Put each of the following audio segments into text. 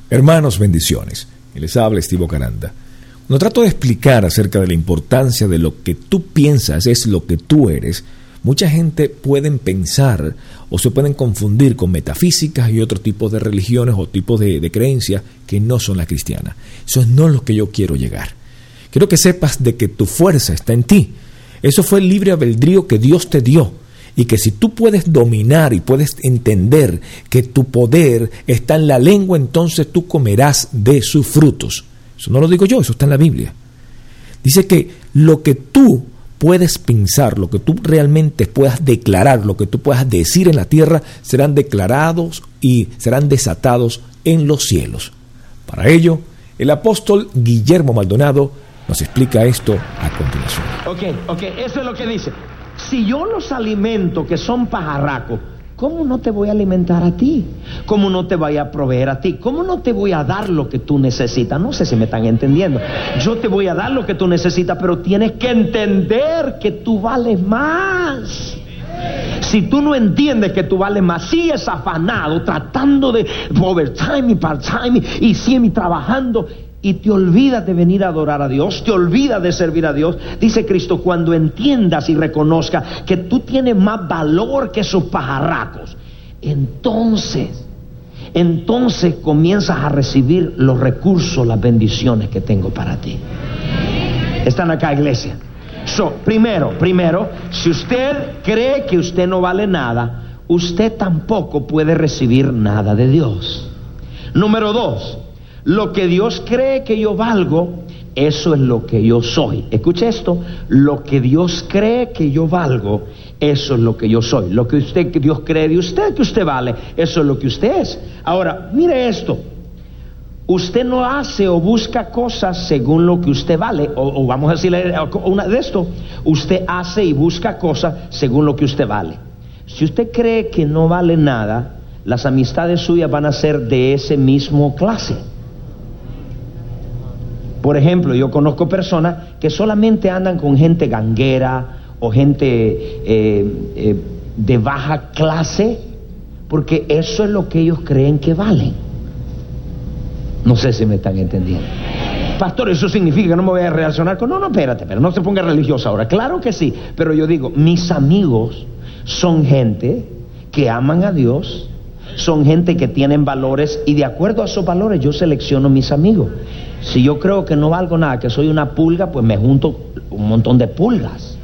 Hermanos, bendiciones. Y les habla Estivo Caranda. Cuando trato de explicar acerca de la importancia de lo que tú piensas es lo que tú eres, mucha gente pueden pensar o se pueden confundir con metafísicas y otro tipo de religiones o tipos de creencias que no son la cristiana. Eso es no lo que yo quiero llegar. Quiero que sepas de que tu fuerza está en ti. Eso fue el libre albedrío que Dios te dio. Y que si tú puedes dominar y puedes entender que tu poder está en la lengua, entonces tú comerás de sus frutos. Eso no lo digo yo, eso está en la Biblia. Dice que lo que tú puedes pensar, lo que tú realmente puedas declarar, lo que tú puedas decir en la tierra, serán declarados y serán desatados en los cielos. Para ello, el apóstol Guillermo Maldonado nos explica esto a continuación. Ok, eso es lo que dice. Si yo los alimento que son pajarracos, ¿cómo no te voy a alimentar a ti? ¿Cómo no te voy a proveer a ti? ¿Cómo no te voy a dar lo que tú necesitas? No sé si me están entendiendo. Yo te voy a dar lo que tú necesitas, pero tienes que entender que tú vales más. Si tú no entiendes que tú vales más, sigues afanado, tratando de overtime y part-time y siempre trabajando, y te olvidas de venir a adorar a Dios, te olvidas de servir a Dios. Dice Cristo, cuando entiendas y reconozcas que tú tienes más valor que esos pajarracos, entonces comienzas a recibir los recursos, las bendiciones que tengo para ti. ¿Están acá, iglesia? Primero, si usted cree que usted no vale nada, usted tampoco puede recibir nada de Dios. Número 2, lo que Dios cree que yo valgo, eso es lo que yo soy. Escuche esto, lo que Dios cree que yo valgo, eso es lo que yo soy. Lo que Dios cree de usted que usted vale, eso es lo que usted es. Ahora, mire esto. Usted no hace o busca cosas según lo que usted vale, o vamos a decirle una de esto. Usted hace y busca cosas según lo que usted vale. Si usted cree que no vale nada, las amistades suyas van a ser de ese mismo clase. Por ejemplo, yo conozco personas que solamente andan con gente ganguera o gente de baja clase, porque eso es lo que ellos creen que valen. No sé si me están entendiendo. Pastor, ¿eso significa que no me voy a relacionar con...? No, espérate, pero no se ponga religioso ahora. Claro que sí, pero yo digo, mis amigos son gente que aman a Dios, son gente que tienen valores, y de acuerdo a esos valores yo selecciono mis amigos. Si yo creo que no valgo nada, que soy una pulga, pues me junto un montón de pulgas.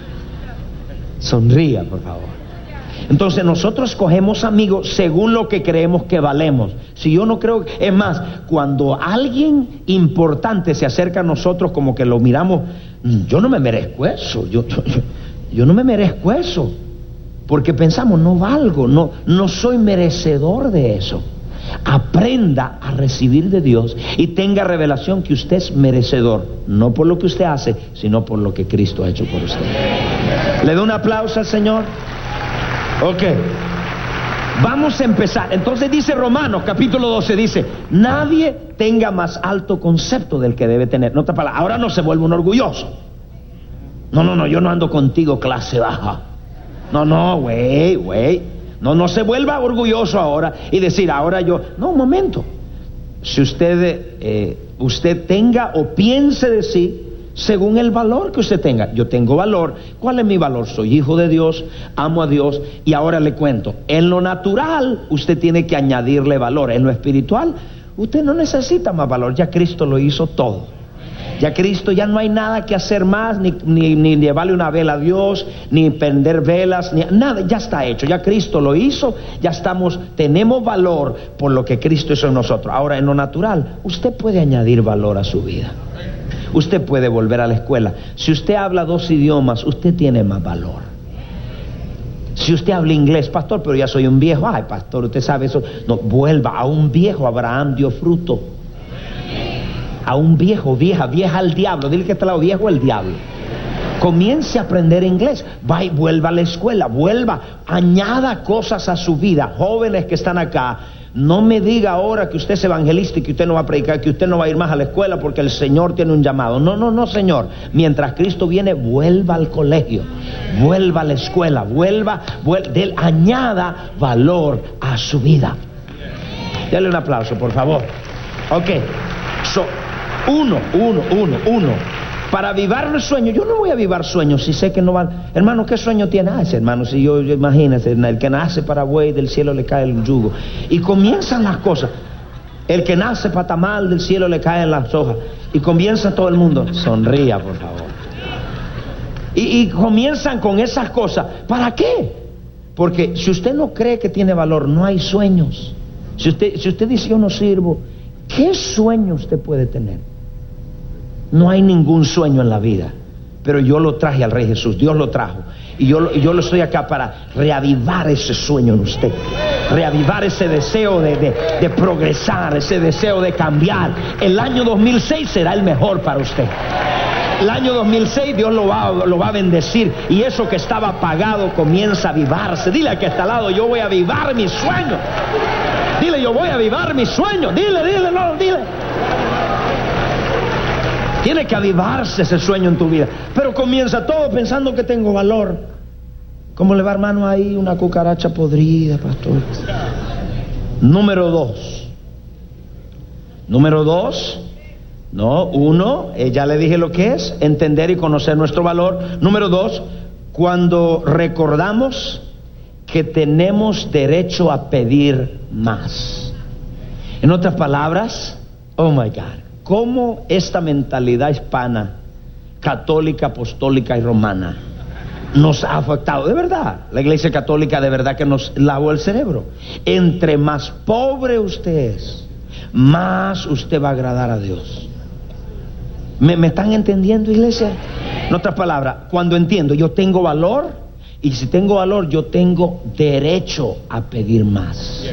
Sonría, por favor. Entonces nosotros escogemos amigos según lo que creemos que valemos. Si yo no creo... Es más, cuando alguien importante se acerca a nosotros, como que lo miramos, yo no me merezco eso, yo no me merezco eso. Porque pensamos, no valgo, no soy merecedor de eso. Aprenda a recibir de Dios y tenga revelación que usted es merecedor, no por lo que usted hace, sino por lo que Cristo ha hecho por usted. ¿Le doy un aplauso al Señor? Ok, vamos a empezar. Entonces dice Romanos capítulo 12, dice, nadie tenga más alto concepto del que debe tener. Nota palabra, ahora no se vuelve un orgulloso. No, yo no ando contigo clase baja. No, güey. No se vuelva orgulloso ahora y decir, ahora yo... No, un momento. Si usted tenga o piense decir, según el valor que usted tenga. Yo tengo valor. ¿Cuál es mi valor? Soy hijo de Dios, amo a Dios. Y ahora le cuento, en lo natural usted tiene que añadirle valor. En lo espiritual usted no necesita más valor. Ya Cristo lo hizo todo. Ya Cristo, ya no hay nada que hacer más, ni llevarle una vela a Dios, ni prender velas, ni nada, ya está hecho. Ya Cristo lo hizo, ya tenemos valor por lo que Cristo hizo en nosotros. Ahora, en lo natural, usted puede añadir valor a su vida. Usted puede volver a la escuela. Si usted habla 2 idiomas, usted tiene más valor. Si usted habla inglés, pastor, pero ya soy un viejo. Ay, pastor, usted sabe eso. No, vuelva. A un viejo Abraham dio fruto. A un vieja al diablo. Dile que está al lado, viejo el diablo. Comience a aprender inglés. Va y vuelva a la escuela. Añada cosas a su vida. Jóvenes que están acá, no me diga ahora que usted es evangelista y que usted no va a predicar, que usted no va a ir más a la escuela porque el Señor tiene un llamado. No, Señor. Mientras Cristo viene, vuelva al colegio, vuelva a la escuela, añada valor a su vida. Dale un aplauso, por favor. Ok. Uno. Para avivar el sueño, yo no voy a avivar sueños si sé que no van. Hermano, ¿qué sueño tiene? Ese hermano, si yo imagínese, el que nace para buey, del cielo le cae el yugo. Y comienzan las cosas. El que nace para tamal, del cielo le caen las hojas. Y comienza todo el mundo. Sonría, por favor. Y comienzan con esas cosas. ¿Para qué? Porque si usted no cree que tiene valor, no hay sueños. Si usted dice yo no sirvo, ¿qué sueño usted puede tener? No hay ningún sueño en la vida. Pero yo lo traje al Rey Jesús, Dios lo trajo. Y yo lo estoy acá para reavivar ese sueño en usted. Reavivar ese deseo de progresar, ese deseo de cambiar. El año 2006 será el mejor para usted. El año 2006 Dios lo va a bendecir. Y eso que estaba apagado comienza a avivarse. Dile al que está al lado, yo voy a avivar mi sueño. Dile, yo voy a avivar mi sueño. Dile. Tiene que avivarse ese sueño en tu vida. Pero comienza todo pensando que tengo valor. ¿Cómo le va, hermano, ahí una cucaracha podrida, pastor? Número dos. No, uno, ya le dije lo que es, entender y conocer nuestro valor. Número dos, cuando recordamos que tenemos derecho a pedir más. En otras palabras, oh my God, cómo esta mentalidad hispana, católica, apostólica y romana nos ha afectado. De verdad, la iglesia católica de verdad que nos lavó el cerebro. Entre más pobre usted es, más usted va a agradar a Dios. ¿Me están entendiendo, iglesia? En otras palabras, cuando entiendo, yo tengo valor, y si tengo valor, yo tengo derecho a pedir más.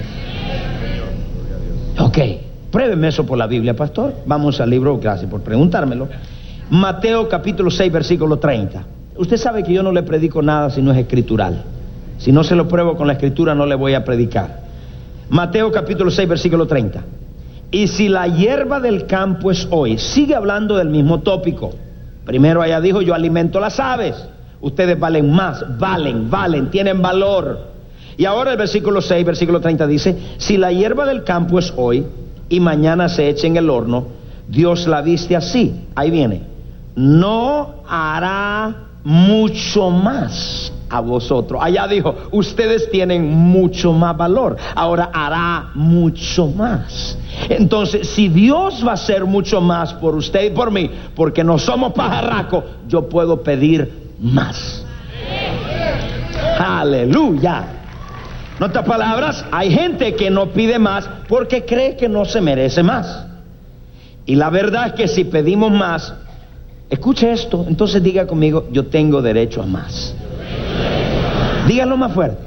Ok, pruébeme eso por la Biblia, pastor. Vamos al libro, gracias por preguntármelo. Mateo capítulo 6, versículo 30. Usted sabe que yo no le predico nada si no es escritural. Si no se lo pruebo con la escritura, no le voy a predicar. Mateo capítulo 6, versículo 30. Y si la hierba del campo es hoy, sigue hablando del mismo tópico. Primero allá dijo, yo alimento las aves. Ustedes valen más, valen, tienen valor. Y ahora el versículo 6, versículo 30 dice, si la hierba del campo es hoy y mañana se echa en el horno, Dios la viste así. Ahí viene. No hará mucho más a vosotros. Allá dijo, ustedes tienen mucho más valor. Ahora hará mucho más. Entonces, si Dios va a hacer mucho más por usted y por mí, porque no somos pajarracos, yo puedo pedir más. Aleluya. En otras palabras, hay gente que no pide más porque cree que no se merece más. Y la verdad es que si pedimos más, escuche esto, entonces diga conmigo, yo tengo derecho a más. Dígalo más fuerte.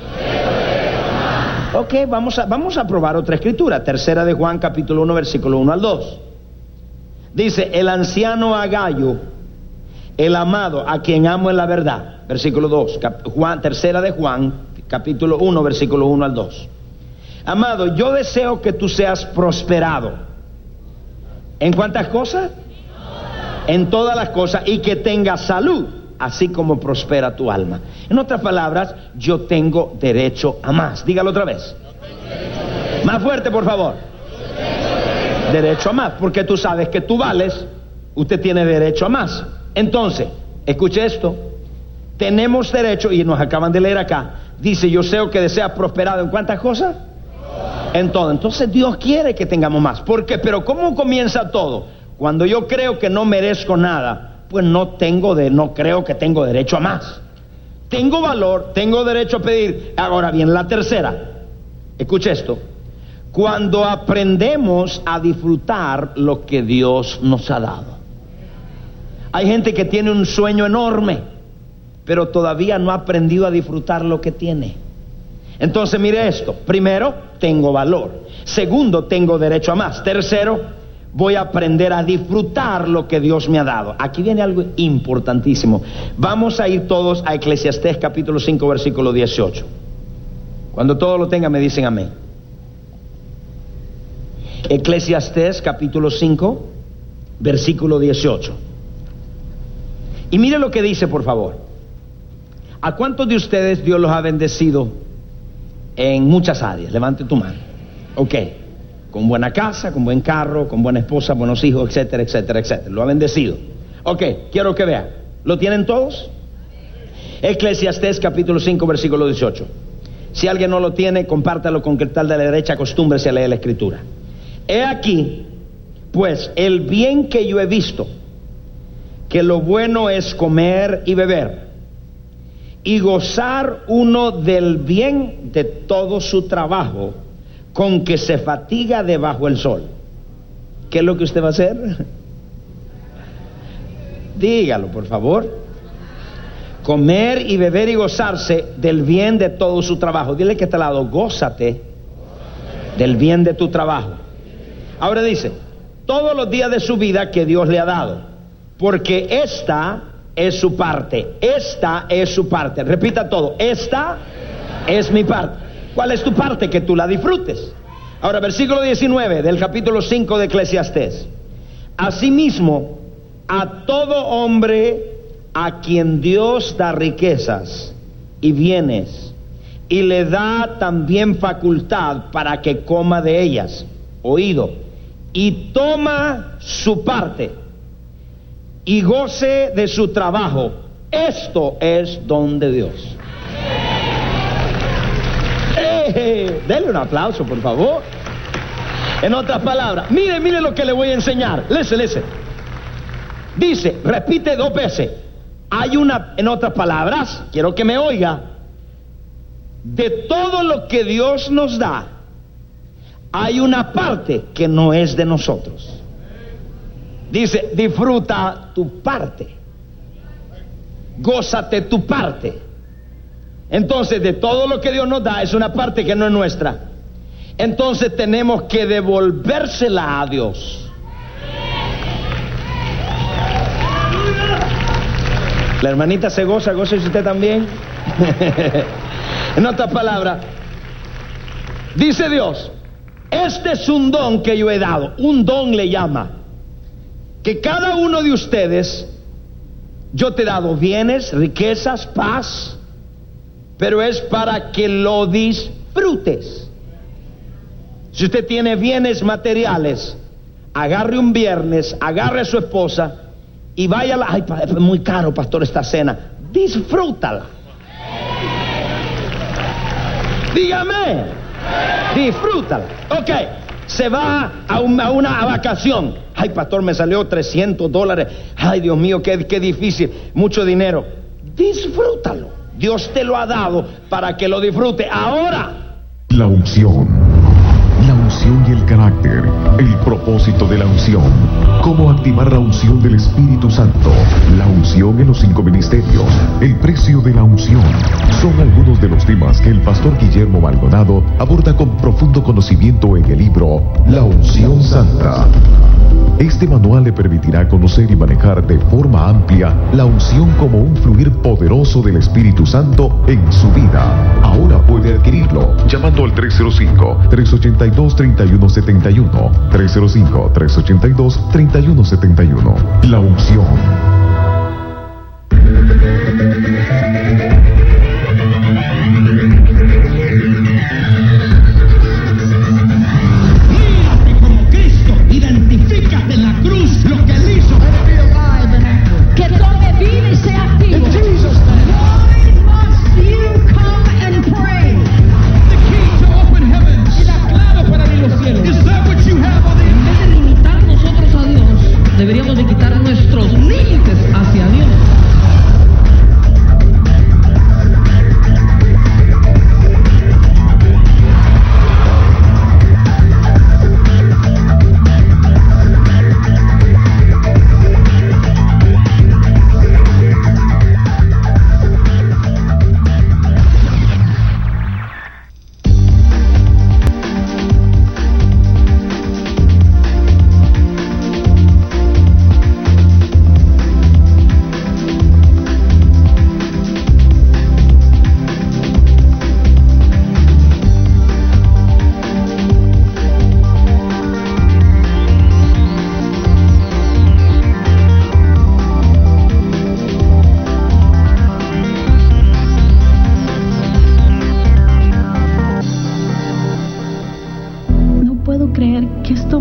Ok, vamos a probar otra escritura. Tercera de Juan capítulo 1 versículo 1 al 2. Dice, el anciano Agayo, el amado, a quien amo en la verdad. Versículo 2, tercera de Juan capítulo 1 versículo 1 al 2. Amado, yo deseo que tú seas prosperado. ¿En cuántas cosas? En todas las cosas, y que tengas salud, así como prospera tu alma. En otras palabras, yo tengo derecho a más. Dígalo otra vez. Más fuerte, por favor. Derecho a más, porque tú sabes que tú vales, usted tiene derecho a más. Entonces, escuche esto. Tenemos derecho, y nos acaban de leer acá, dice, yo sé que deseas prosperado. ¿En cuántas cosas? En todo. Entonces Dios quiere que tengamos más. ¿Por qué? Pero ¿cómo comienza todo? Cuando yo creo que no merezco nada, pues no creo que tengo derecho a más. Tengo valor, tengo derecho a pedir. Ahora bien, la tercera, escuche esto. Cuando aprendemos a disfrutar lo que Dios nos ha dado. Hay gente que tiene un sueño enorme, pero todavía no ha aprendido a disfrutar lo que tiene. Entonces mire esto. Primero, tengo valor. Segundo, tengo derecho a más. Tercero, voy a aprender a disfrutar lo que Dios me ha dado. Aquí viene algo importantísimo. Vamos a ir todos a Eclesiastés capítulo 5 versículo 18. Cuando todos lo tengan me dicen amén. Eclesiastés capítulo 5 versículo 18. Y mire lo que dice, por favor. ¿A cuántos de ustedes Dios los ha bendecido en muchas áreas? Levante tu mano. Ok. con buena casa, con buen carro, con buena esposa, buenos hijos, etcétera, etcétera, etcétera. Lo ha bendecido. Ok, quiero que vean. ¿Lo tienen todos? Eclesiastés capítulo 5 versículo 18. Si alguien no lo tiene, compártalo con que tal de la derecha, acostúmbrese a leer la escritura. He aquí, pues, el bien que yo he visto, que lo bueno es comer y beber, y gozar uno del bien de todo su trabajo, con que se fatiga debajo del sol. ¿Qué es lo que usted va a hacer? Dígalo, por favor. Comer y beber y gozarse del bien de todo su trabajo. Dile que a este lado, gózate del bien de tu trabajo. Ahora dice, todos los días de su vida que Dios le ha dado, porque esta es su parte. Esta es su parte. Repita todo. Esta es mi parte. ¿Cuál es tu parte? Que tú la disfrutes. Ahora, versículo 19 del capítulo 5 de Eclesiastés. Asimismo, a todo hombre a quien Dios da riquezas y bienes, y le da también facultad para que coma de ellas, oído, y toma su parte, y goce de su trabajo. Esto es don de Dios. Denle un aplauso, por favor. En otras palabras, mire lo que le voy a enseñar. Listen. Dice, repite 2 veces. Hay una, en otras palabras, quiero que me oiga, de todo lo que Dios nos da, hay una parte que no es de nosotros. Dice, disfruta tu parte, gózate tu parte. Entonces, de todo lo que Dios nos da, es una parte que no es nuestra. Entonces tenemos que devolvérsela a Dios. La hermanita se goza, goza usted también. En otras palabras, dice Dios, este es un don que yo he dado. Un don le llama. Que cada uno de ustedes, yo te he dado bienes, riquezas, paz, pero es para que lo disfrutes. Si usted tiene bienes materiales, agarre un viernes, agarre a su esposa y vaya a la... Ay, es muy caro, pastor, esta cena. Disfrútala. Dígame. Disfrútala. Ok, se va a una vacación. Ay, pastor, me salió $300. Ay, Dios mío, qué difícil. Mucho dinero. Disfrútalo. Dios te lo ha dado para que lo disfrute. Ahora, la unción y el carácter, el propósito de la unción, cómo activar la unción del Espíritu Santo, la unción en los 5 ministerios, el precio de la unción, son algunos de los temas que el pastor Guillermo Maldonado aborda con profundo conocimiento en el libro La Unción Santa. Este manual le permitirá conocer y manejar de forma amplia la unción como un fluir poderoso del Espíritu Santo en su vida. Ahora puede adquirirlo llamando al 305-382-3171, 305-382-3171. La unción. Deberíamos de quitar nuestros límites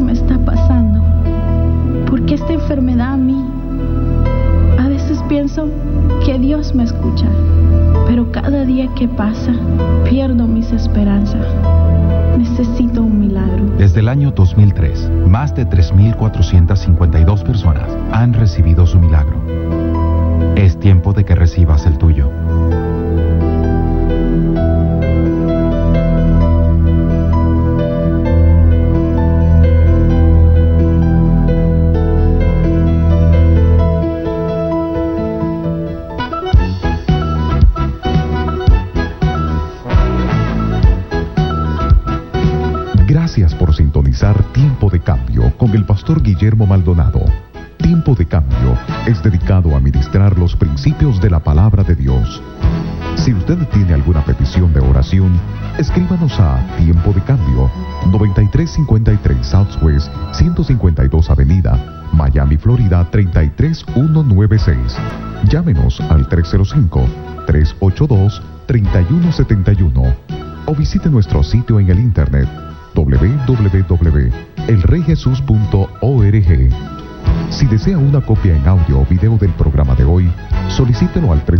me está pasando? ¿Por qué esta enfermedad a mí? A veces pienso que Dios me escucha, pero cada día que pasa pierdo mis esperanzas. Necesito un milagro. Desde el año 2003, más de 3.452 personas han recibido su milagro. Es tiempo de que recibas el tuyo. Gracias por sintonizar Tiempo de Cambio con el pastor Guillermo Maldonado. Tiempo de Cambio es dedicado a ministrar los principios de la palabra de Dios. Si usted tiene alguna petición de oración, escríbanos a Tiempo de Cambio, 9353 Southwest 152 Avenida, Miami, Florida 33196. Llámenos al 305-382-3171 o visite nuestro sitio en el internet www.elreyjesus.org. Si desea una copia en audio o video del programa de hoy, solicítelo al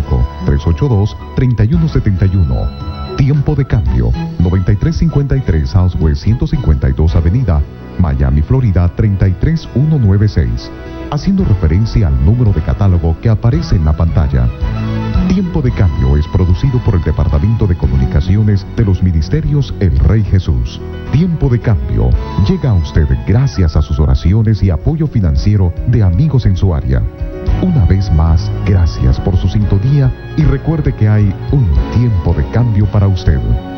305-382-3171. Tiempo de Cambio, 9353 Southwest 152 Avenida, Miami, Florida 33196, haciendo referencia al número de catálogo que aparece en la pantalla. Tiempo de Cambio es producido por el Departamento de Comunicaciones de los Ministerios El Rey Jesús. Tiempo de Cambio llega a usted gracias a sus oraciones y apoyo financiero de amigos en su área. Una vez más, gracias por su sintonía y recuerde que hay un tiempo de cambio para usted.